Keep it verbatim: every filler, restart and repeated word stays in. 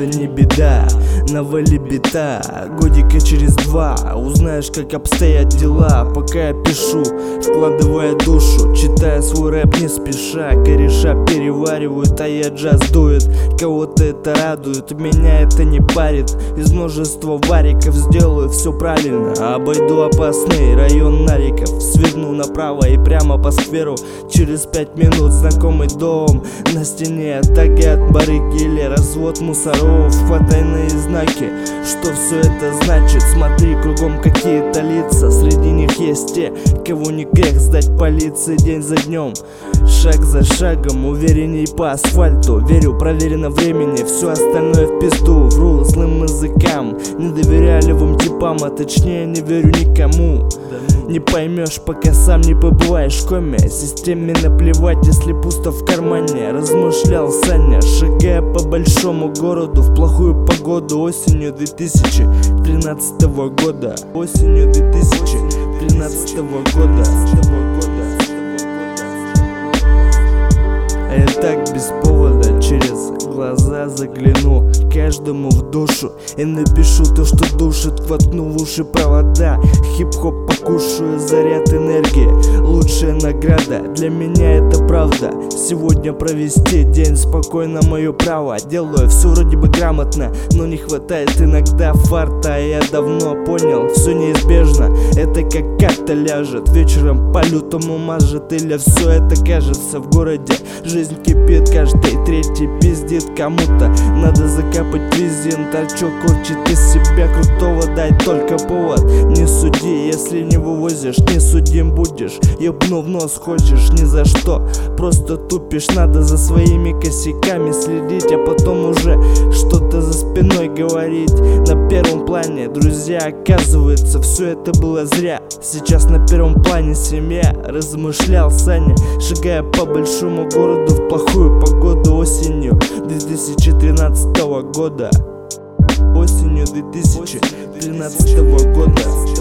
это не беда. Навали бита, годика через два узнаешь, как обстоят дела. Пока я пишу, вкладывая душу, читая свой рэп не спеша. Кореша переваривают, а я джаз дует. Кого-то это радует, меня это не парит. Из множества вариков сделаю все правильно. Обойду опасный район нариков, сверну направо и прямо по скверу. Через пять минут знакомый дом, на стене таги от барыги или развод мусоров. Потайные знаки, что все это значит? Смотри, кругом какие-то лица, среди них есть те, кого не грех сдать полиции день за днем. Шаг за шагом, уверенней по асфальту. Верю, проверено времени, все остальное в пизду. Вру злым языкам, не доверяю левым типам, а точнее не верю никому. Не поймешь, пока сам не побываешь в коме. Системе наплевать, если пусто в кармане. Размышлял Саня, шагая по большому городу в плохую погоду осенью две тысячи тринадцатого года. Осенью две тысячи тринадцатого года. А я так без повода через глаза загляну каждому в душу и напишу то, что душит. Воткну в уши провода, хип-хоп покушаю, заряд энергии. Лучшая награда для меня это правда. Сегодня провести день спокойно мое право. Делаю все вроде бы грамотно, но не хватает иногда фарта. Я давно понял, все неизбежно, это как как-то ляжет. Вечером по-лютому мажет, или все это кажется в городе. Жизнь кипит, каждый третий пиздит кому-то. Надо закапать визин, торчок корчит из себя крутого. Дай только повод, не суди, если не вывозишь, не судим будешь. Ебну в нос хочешь ни за что, просто тупишь. Надо за своими косяками следить, а потом уже что-то за спиной говорить. На первом плане друзья, оказывается, все это было зря. Сейчас на первом плане семья, размышлял Саня, шагая по большому городу в плохую погоду осенью две тысячи тринадцатого года. Осенью две тысячи тринадцатого года.